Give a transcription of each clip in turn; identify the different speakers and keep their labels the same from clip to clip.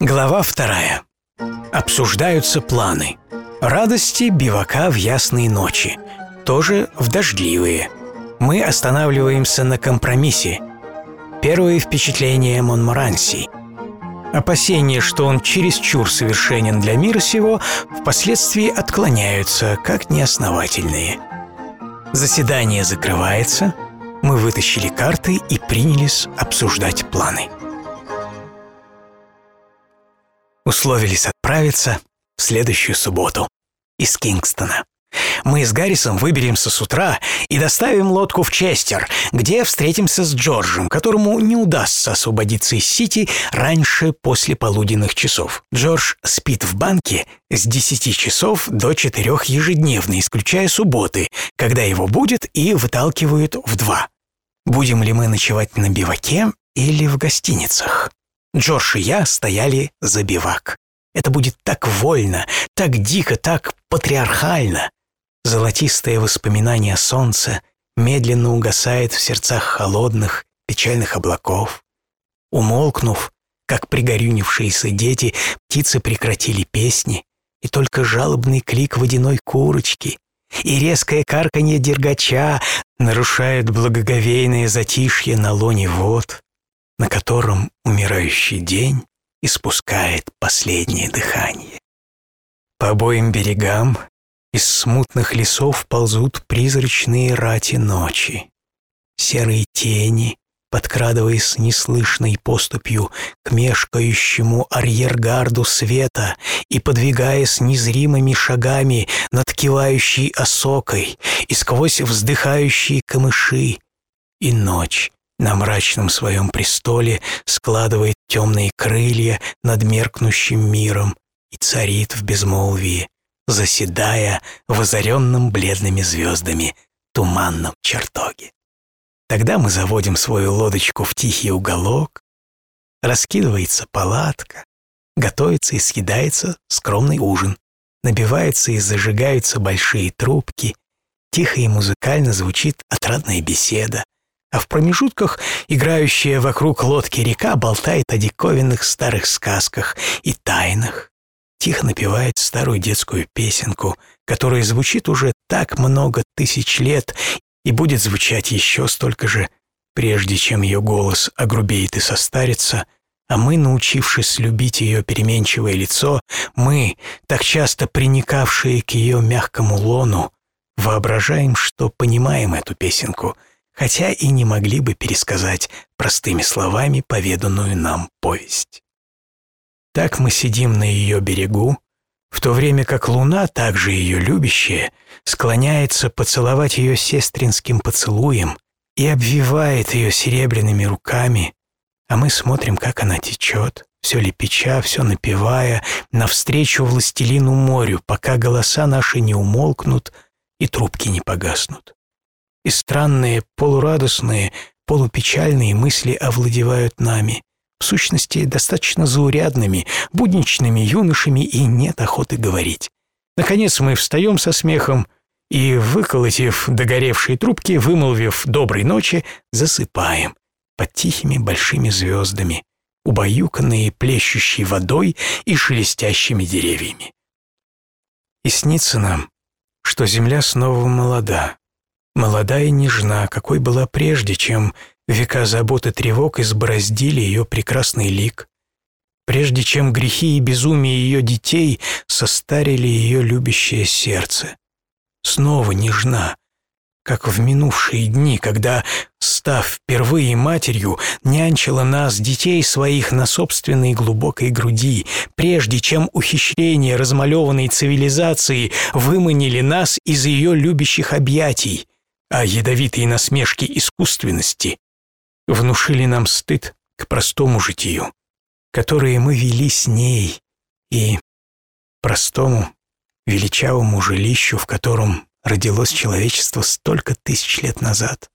Speaker 1: Глава 2. Обсуждаются планы. Радости бивака в ясные ночи, тоже в дождливые. Мы останавливаемся на компромиссе. Первые впечатления Монморанси. Опасения, что он чересчур совершенен для мира сего, впоследствии отклоняются, как неосновательные. Заседание закрывается, мы вытащили карты и принялись обсуждать планы. Условились отправиться в следующую субботу из Кингстона. Мы с Гаррисом выберемся с утра и доставим лодку в Честер, где встретимся с Джорджем, которому не удастся освободиться из Сити раньше после полуденных часов. Джордж спит в банке с 10 часов до 4 ежедневно, исключая субботы, когда его будет и выталкивают в 2. Будем ли мы ночевать на биваке или в гостиницах? Джордж и я стояли за бивак. Это будет так вольно, так дико, так патриархально. Золотистое воспоминание солнца медленно угасает в сердцах холодных, печальных облаков. Умолкнув, как пригорюнившиеся дети, птицы прекратили песни, и только жалобный клик водяной курочки и резкое карканье дергача нарушает благоговейное затишье на лоне вод, на котором умирающий день испускает последнее дыхание. По обоим берегам из смутных лесов ползут призрачные рати ночи. Серые тени, подкрадываясь с неслышной поступью к мешкающему арьергарду света и подвигаясь незримыми шагами над кивающей осокой и сквозь вздыхающие камыши, и ночь на мрачном своем престоле складывает темные крылья над меркнущим миром и царит в безмолвии, заседая в озаренном бледными звездами туманном чертоге. Тогда мы заводим свою лодочку в тихий уголок, раскидывается палатка, готовится и съедается скромный ужин, набиваются и зажигаются большие трубки, тихо и музыкально звучит отрадная беседа, а в промежутках играющая вокруг лодки река болтает о диковинных старых сказках и тайнах, тихо напевает старую детскую песенку, которая звучит уже так много тысяч лет и будет звучать еще столько же, прежде чем ее голос огрубеет и состарится, а мы, научившись любить ее переменчивое лицо, мы, так часто приникавшие к ее мягкому лону, воображаем, что понимаем эту песенку, хотя и не могли бы пересказать простыми словами поведанную нам повесть. Так мы сидим на ее берегу, в то время как луна, также ее любящая, склоняется поцеловать ее сестринским поцелуем и обвивает ее серебряными руками, а мы смотрим, как она течет, все лепеча, все напевая, навстречу властелину морю, пока голоса наши не умолкнут и трубки не погаснут. И странные, полурадостные, полупечальные мысли овладевают нами, в сущности, достаточно заурядными, будничными юношами, и нет охоты говорить. Наконец мы встаем со смехом и, выколотив догоревшие трубки, вымолвив «доброй ночи», засыпаем под тихими большими звездами, убаюканные плещущей водой и шелестящими деревьями. И снится нам, что земля снова молода, молода и нежна, какой была прежде, чем века забот и тревог избороздили ее прекрасный лик, прежде чем грехи и безумие ее детей состарили ее любящее сердце. Снова нежна, как в минувшие дни, когда, став впервые матерью, нянчила нас, детей своих, на собственной глубокой груди, прежде чем ухищрения размалеванной цивилизации выманили нас из ее любящих объятий, а ядовитые насмешки искусственности внушили нам стыд к простому житию, которое мы вели с ней, и простому, величавому жилищу, в котором родилось человечество столько тысяч лет назад.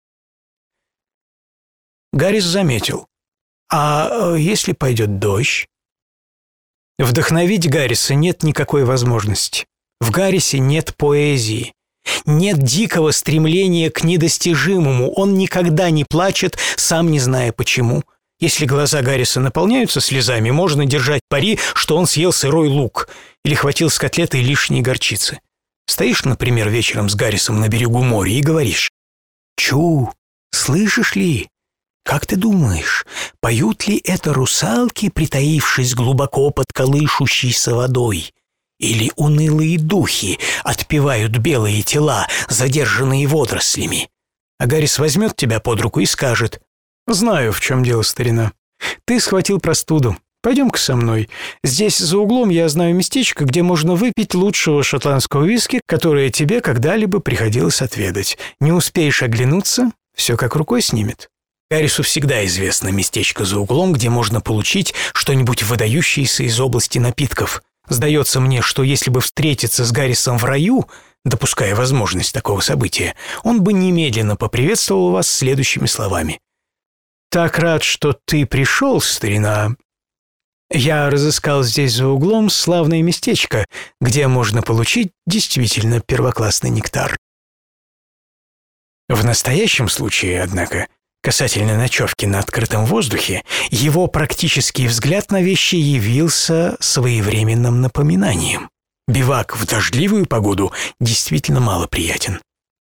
Speaker 1: Гаррис заметил: «А если пойдет дождь?» Вдохновить Гарриса нет никакой возможности. В Гаррисе нет поэзии. Нет дикого стремления к недостижимому, он никогда не плачет, сам не зная почему, Если глаза Гарриса наполняются слезами, можно держать пари, что он съел сырой лук или хватил с котлетой лишней горчицы. Стоишь, например, вечером с Гаррисом на берегу моря и говоришь: «Чу, слышишь ли? Как ты думаешь, поют ли это русалки, притаившись глубоко под колышущейся водой? Или унылые духи отпевают белые тела, задержанные водорослями?» А Гаррис возьмет тебя под руку и скажет: «Знаю, в чем дело, старина. Ты схватил простуду. Пойдем-ка со мной. Здесь за углом я знаю местечко, где можно выпить лучшего шотландского виски, которое тебе когда-либо приходилось отведать. Не успеешь оглянуться, все как рукой снимет». Гаррису всегда известно местечко за углом, где можно получить что-нибудь выдающееся из области напитков. Сдается мне, что если бы встретиться с Гаррисом в раю, допуская возможность такого события, он бы немедленно поприветствовал вас следующими словами: «Так рад, что ты пришел, старина. Я разыскал здесь за углом славное местечко, где можно получить действительно первоклассный нектар». В настоящем случае, однако, касательно ночевки на открытом воздухе, его практический взгляд на вещи явился своевременным напоминанием. Бивак в дождливую погоду действительно мало приятен.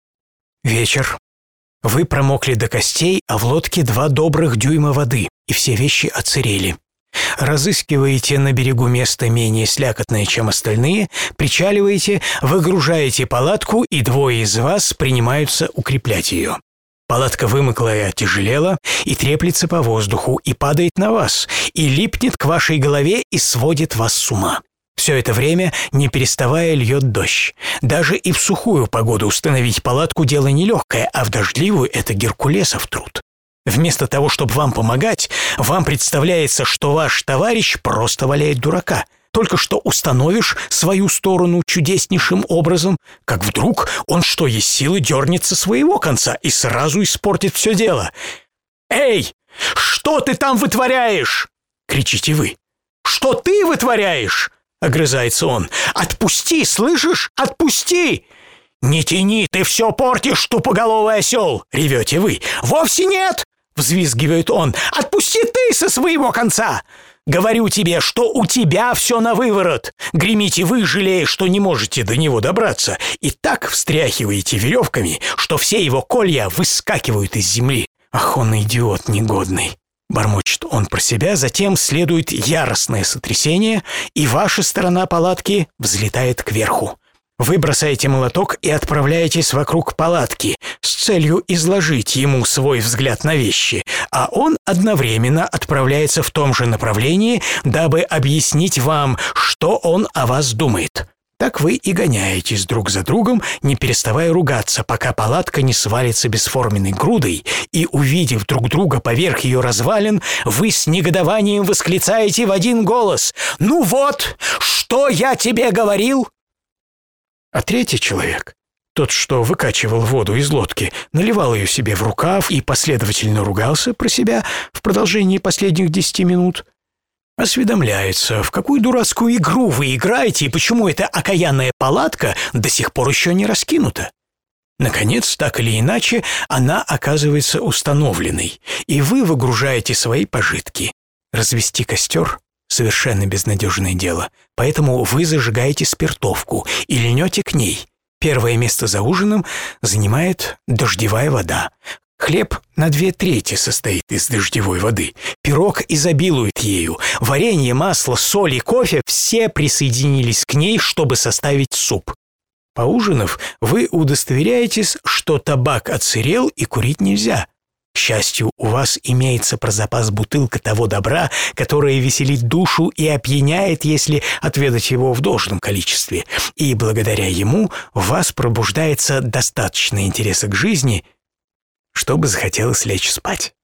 Speaker 1: Вечер. Вы промокли до костей, а в лодке 2 добрых дюйма воды, и все вещи отсырели. Разыскиваете на берегу место менее слякотное, чем остальные, причаливаете, выгружаете палатку, и 2 из вас принимаются укреплять ее. Палатка вымокла и оттяжелела, и треплется по воздуху, и падает на вас, и липнет к вашей голове и сводит вас с ума. Все это время, не переставая, льет дождь. Даже и в сухую погоду установить палатку – дело нелегкое, а в дождливую – это геркулесов труд. Вместо того, чтобы вам помогать, вам представляется, что ваш товарищ просто валяет дурака. Только что установишь свою сторону чудеснейшим образом, как вдруг он, что есть силы, дернется своего конца и сразу испортит все дело. «Эй, что ты там вытворяешь?» — кричите вы. «Что ты вытворяешь?» — огрызается он. «Отпусти, слышишь? Отпусти!» «Не тяни, ты все портишь, тупоголовый осел!» — ревете вы. «Вовсе нет!» — взвизгивает он. «Отпусти ты со своего конца! Говорю тебе, что у тебя все на выворот. Гремите вы, жалея, что не можете до него добраться, и так встряхиваете веревками, что все его колья выскакивают из земли. Ах, он идиот негодный!» Бормочет он про себя, затем следует яростное сотрясение, и ваша сторона палатки взлетает кверху. Вы бросаете молоток и отправляетесь вокруг палатки с целью изложить ему свой взгляд на вещи, а он одновременно отправляется в том же направлении, дабы объяснить вам, что он о вас думает. Так вы и гоняетесь друг за другом, не переставая ругаться, пока палатка не свалится бесформенной грудой, и, увидев друг друга поверх ее развалин, вы с негодованием восклицаете в один голос: «Ну вот, что я тебе говорил!» А третий человек, тот, что выкачивал воду из лодки, наливал ее себе в рукав и последовательно ругался про себя в продолжении последних 10 минут, осведомляется, в какую дурацкую игру вы играете и почему эта окаянная палатка до сих пор еще не раскинута. Наконец, так или иначе, она оказывается установленной, и вы выгружаете свои пожитки. Развести костер — совершенно безнадежное дело, поэтому вы зажигаете спиртовку и льнете к ней. Первое место за ужином занимает дождевая вода. Хлеб на 2/3 состоит из дождевой воды. Пирог изобилует ею. Варенье, масло, соль и кофе – все присоединились к ней, чтобы составить суп. Поужинав, вы удостоверяетесь, что табак отсырел и курить нельзя. К счастью, у вас имеется про запас бутылка того добра, которое веселит душу и опьяняет, если отведать его в должном количестве. И благодаря ему в вас пробуждается достаточно интереса к жизни, чтобы захотелось лечь спать.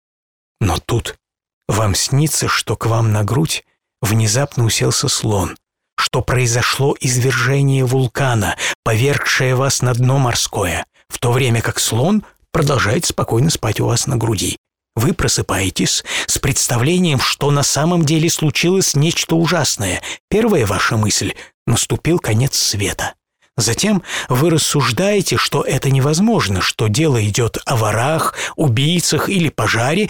Speaker 1: Но тут вам снится, что к вам на грудь внезапно уселся слон, что произошло извержение вулкана, повергшее вас на дно морское, в то время как слон продолжает спокойно спать у вас на груди. Вы просыпаетесь с представлением, что на самом деле случилось нечто ужасное. Первая ваша мысль — наступил конец света. Затем вы рассуждаете, что это невозможно, что дело идет о ворах, убийцах или пожаре,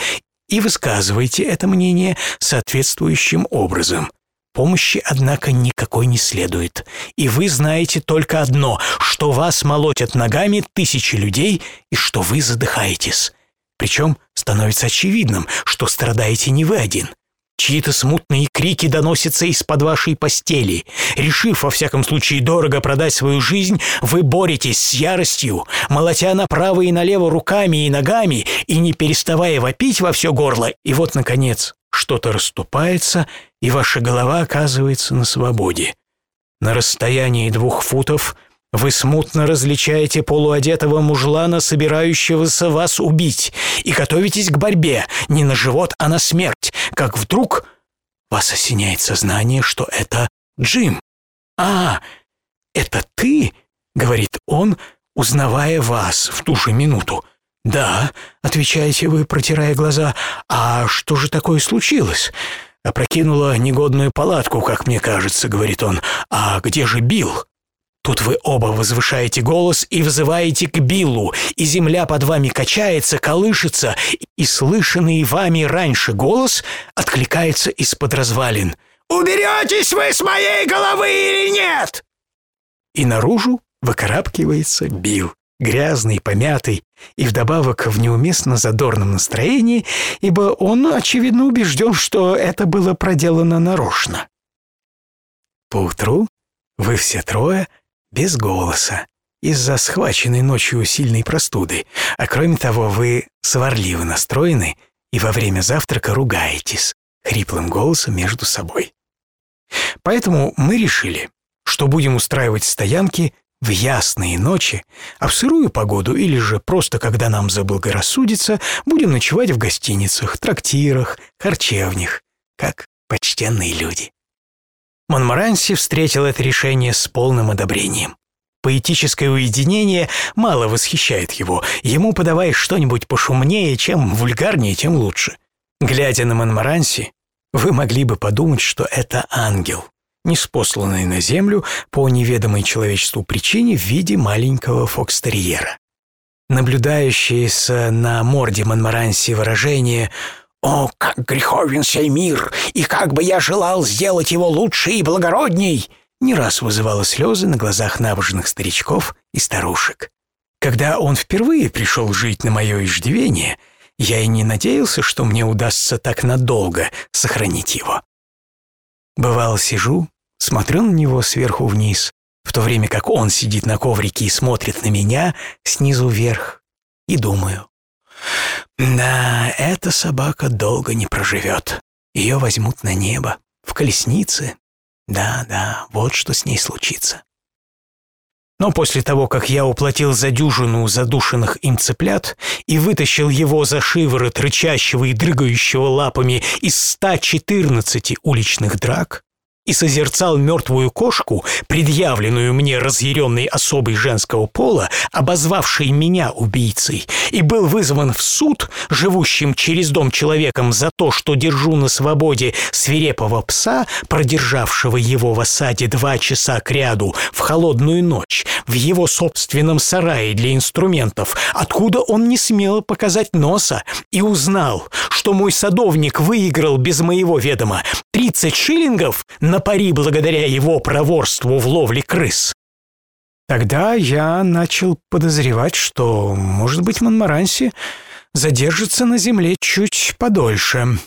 Speaker 1: и высказывайте это мнение соответствующим образом. Помощи, однако, никакой не следует. И вы знаете только одно, что вас молотят ногами тысячи людей и что вы задыхаетесь. Причем становится очевидным, что страдаете не вы один. Чьи-то смутные крики доносятся из-под вашей постели. Решив, во всяком случае, дорого продать свою жизнь, вы боретесь с яростью, молотя направо и налево руками и ногами и не переставая вопить во все горло. И вот, наконец, что-то расступается, и ваша голова оказывается на свободе. На расстоянии 2 футов вы смутно различаете полуодетого мужлана, собирающегося вас убить, и готовитесь к борьбе не на живот, а на смерть, как вдруг вас осеняет сознание, что это Джим. «А, это ты?» — говорит он, узнавая вас в ту же минуту. «Да», — отвечаете вы, протирая глаза. «А что же такое случилось?» «Опрокинула негодную палатку, как мне кажется», — говорит он. «А где же Билл?» Тут вы оба возвышаете голос и взываете к Биллу, и земля под вами качается, колышется, и слышанный вами раньше голос откликается из-под развалин. «Уберетесь вы с моей головы или нет?» И наружу выкарабкивается Билл, грязный, помятый, и вдобавок в неуместно задорном настроении, ибо он, очевидно, убежден, что это было проделано нарочно. Поутру вы все трое без голоса, из-за схваченной ночью сильной простуды, а кроме того вы сварливо настроены и во время завтрака ругаетесь хриплым голосом между собой. Поэтому мы решили, что будем устраивать стоянки в ясные ночи, а в сырую погоду или же просто когда нам заблагорассудится, будем ночевать в гостиницах, трактирах, харчевнях, как почтенные люди. Монморанси встретил это решение с полным одобрением. Поэтическое уединение мало восхищает его. Ему подавай что-нибудь пошумнее, чем вульгарнее, тем лучше. Глядя на Монморанси, вы могли бы подумать, что это ангел, ниспосланный на землю по неведомой человечеству причине в виде маленького фокстерьера. Наблюдающееся на морде Монморанси выражение «О, как греховен сей мир, и как бы я желал сделать его лучше и благородней!» не раз вызывало слезы на глазах набожных старичков и старушек. Когда он впервые пришел жить на мое иждивение, я и не надеялся, что мне удастся так надолго сохранить его. Бывало, сижу, смотрю на него сверху вниз, в то время как он сидит на коврике и смотрит на меня снизу вверх, и думаю: да, эта собака долго не проживет. Ее возьмут на небо, в колеснице. Да, вот что с ней случится. Но после того, как я уплатил за дюжину задушенных им цыплят и вытащил его за шиворот рычащего и дрыгающего лапами из 114 уличных драк, и созерцал мертвую кошку, предъявленную мне разъяренной особой женского пола, обозвавшей меня убийцей, и был вызван в суд живущим через дом человеком за то, что держу на свободе свирепого пса, продержавшего его в осаде 2 часа кряду в холодную ночь в его собственном сарае для инструментов, откуда он не смел показать носа, и узнал, что мой садовник выиграл без моего ведома 30 шиллингов на пари благодаря его проворству в ловле крыс. Тогда я начал подозревать, что, может быть, Монморанси задержится на земле чуть подольше.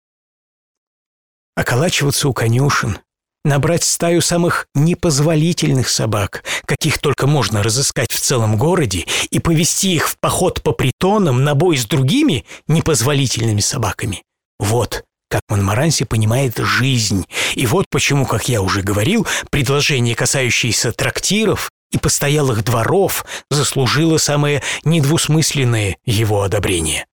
Speaker 1: Околачиваться у конюшен, набрать стаю самых непозволительных собак, каких только можно разыскать в целом городе, и повести их в поход по притонам на бой с другими непозволительными собаками. Вот как Монморанси понимает жизнь. И вот почему, как я уже говорил, предложение, касающееся трактиров и постоялых дворов, заслужило самое недвусмысленное его одобрение.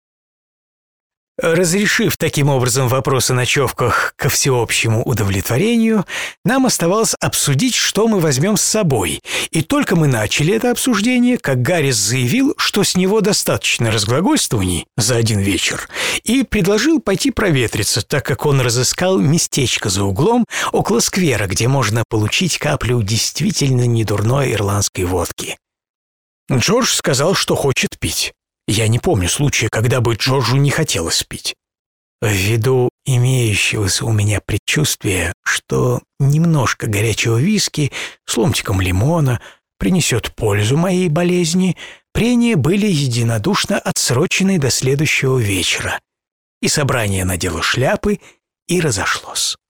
Speaker 1: Разрешив таким образом вопрос о ночевках ко всеобщему удовлетворению, нам оставалось обсудить, что мы возьмем с собой. И только мы начали это обсуждение, как Гаррис заявил, что с него достаточно разглагольствований за один вечер, и предложил пойти проветриться, так как он разыскал местечко за углом около сквера, где можно получить каплю действительно недурной ирландской водки. Джордж сказал, что хочет пить. Я не помню случая, когда бы Джорджу не хотелось пить. Ввиду имеющегося у меня предчувствия, что немножко горячего виски с ломтиком лимона принесет пользу моей болезни, прения были единодушно отсрочены до следующего вечера, и собрание надело шляпы и разошлось.